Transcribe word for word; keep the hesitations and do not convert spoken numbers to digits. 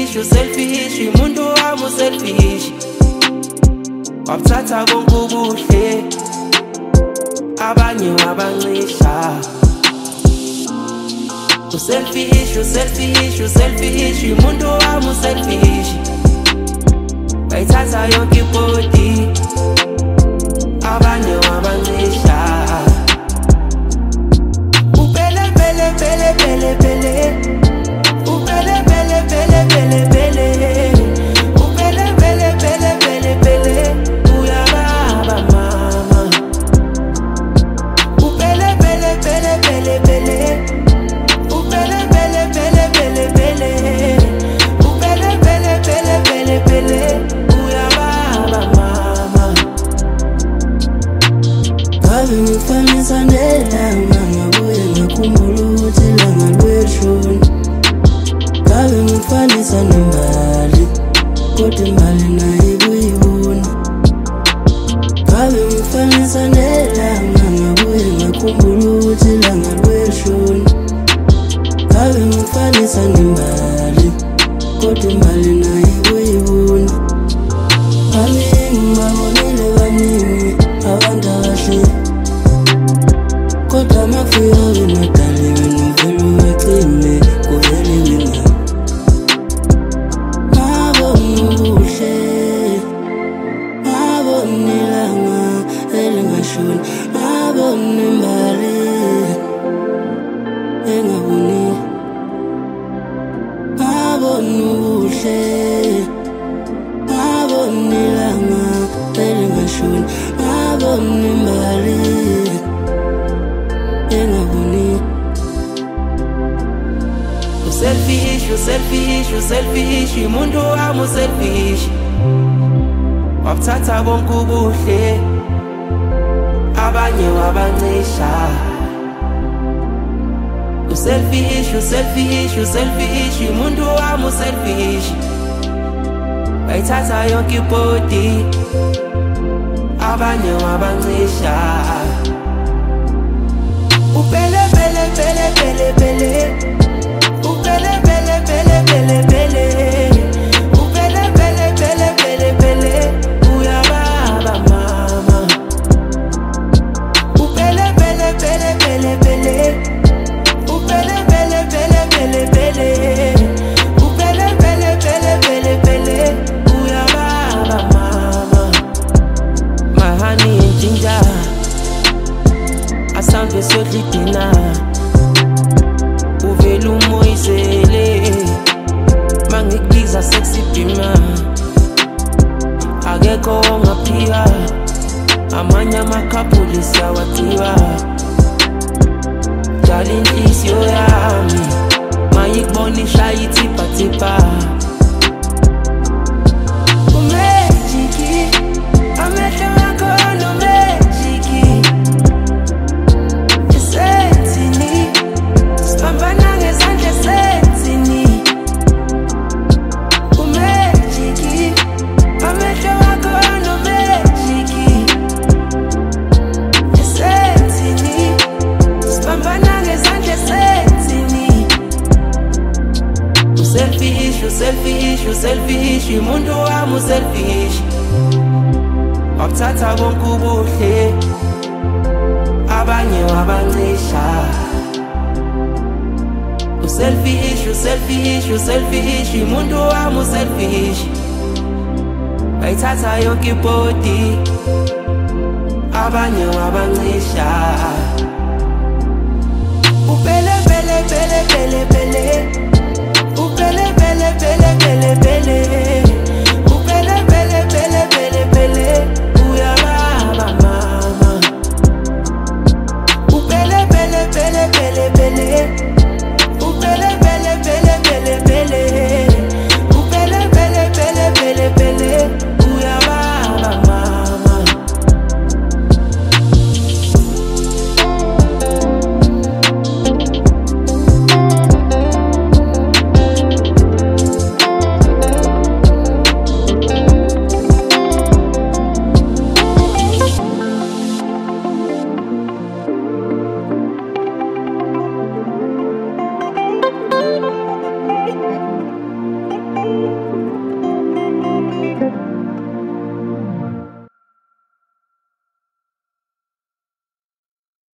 selfish, selfish, umuntu wami selfish. Wabuthatha konke ubuhle, abanye wabancisha. Selfish, selfish, selfish, umuntu wami selfish. Bayithatha yonke ibody, abanye wabancisha. Upele pele pele pele pele, upele pele pele pele pele, upele pele pele pele pele, uyababa mama. Upele pele pele pele pele, upele pele pele pele pele, upele pele pele pele pele, uyababa mama. Kabe ngifanisa nelanga ngabuye ngakhumbula ukuthi ilanga lweshoni. Kabe ngifanisa nembali kodwa imbali nayo ikuyibona. Kabe ngifanisa nelanga ngabuye ngakhumbula ukuthi ilanga lweshoni. Kabe ngifanisa nembali kodwa imbali nayo ikuyibona. Baningi babonile baningi abantu abahle, kodwa makufika wena dali wena uvele uwacime kuvele wena. Ngabona ubuhle, ngabona ilanga elingashoni, ngabona imbali engabonile. Ngabona ubuhle, ngabona ilanga elingashoni, ngabona imbali engabonile. Selfish, selfish, selfish, umuntu wami selfish. Wabuthatha konke ubuhle, abanye wabancisha. Selfish, selfish, selfish, umuntu wami selfish. Bayithatha yonke ibody, abanye wabancisha. Upele pele pele pele pele, upele pele pele pele pele, upele pele pele pele pele, uyababa mama. Upele pele pele pele pele, upele pele pele pele pele, upele pele pele pele pele, uyababa mama. My honey and ginger, asange sodli dina, uvela umoyizele, mangikubiza sexy bima. Akekho ongaphiwa, amanye amakhapuli siyawathiwa. Jala inhliziyo yami, mayikubona ishaya ithipha-thipha. Umejiki, amehlo akho anomejiki. Esenzini, sibambana ngezandla esenzini. Umejiki, amehlo akho anomejiki. Esenzini, sibambana ngezandla esenzini. Selfish, selfish, selfish, umuntu wami selfish. Wabuthatha konke ubuhle, abanye wabancisha. Selfish, selfish, selfish, umuntu wami selfish. Bayithatha yonke ibody, abanye wabancisha. Upele pele pele pele pele, upele pele pele pele pele.